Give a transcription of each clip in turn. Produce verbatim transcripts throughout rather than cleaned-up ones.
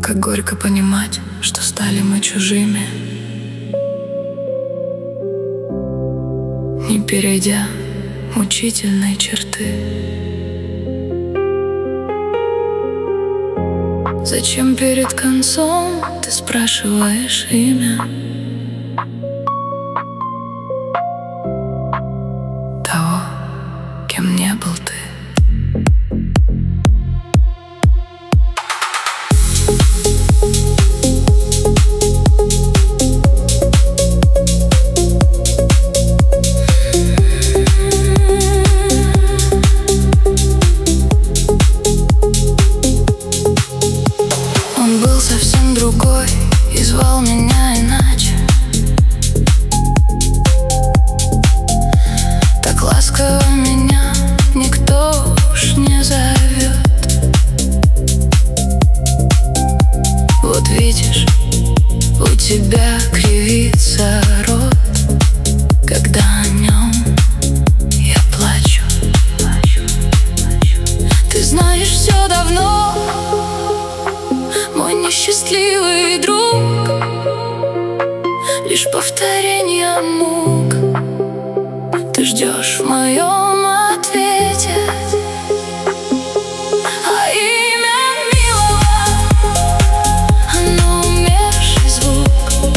Как горько понимать, что стали мы чужими, не перейдя мучительной черты. Зачем перед концом ты спрашиваешь имя того, кем не был ты? Он был совсем другой и звал меня иначе. Так ласково меня никто уж не зовет. Вот видишь, у тебя кривится рот, когда о нем я плачу. Ты знаешь, все давно мой несчастливый друг, лишь повторение мук. Ты ждешь в моем ответе, а имя милого, оно умерший звук.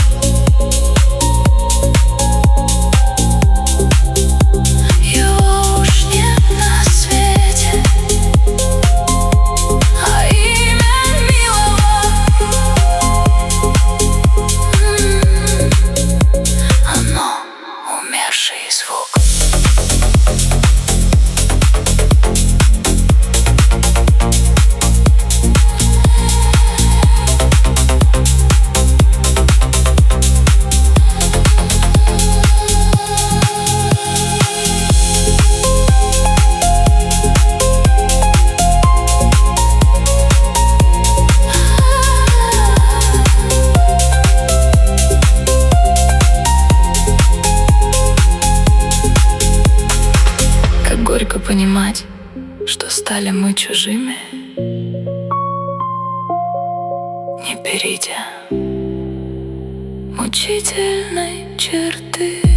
Его уж нет на свете, а имя милого, оно умерший звук. Горько понимать, что стали мы чужими, не перейдя мучительной черты.